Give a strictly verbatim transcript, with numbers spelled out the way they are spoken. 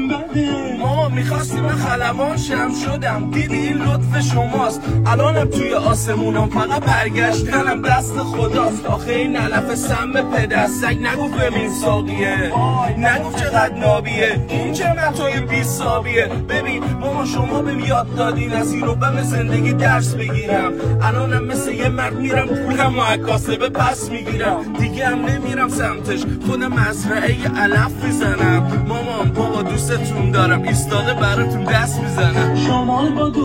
حالم بده. ماما میخواستی من خلبان شم شدم، دیدی این لطف شماست. الانم توی آسمونم فقط برگشتنم دست خداست. آخه این علف سم پدستک نگو ببین ساقیه، نگو چقدر نابیه، این چه متای بی سابیه. ببین ماما شما بهم یاد دادین از این رو به زندگی درس بگیرم. الانم مثل یه مرد میرم پولم و عکاسبه پس میگیرم. دیگه هم نمیرم سمتش، خودم مزرعه یه علف میزنم. مامان بابا دوستتون دارم، ایستاده براتون دست میزنم. شمال با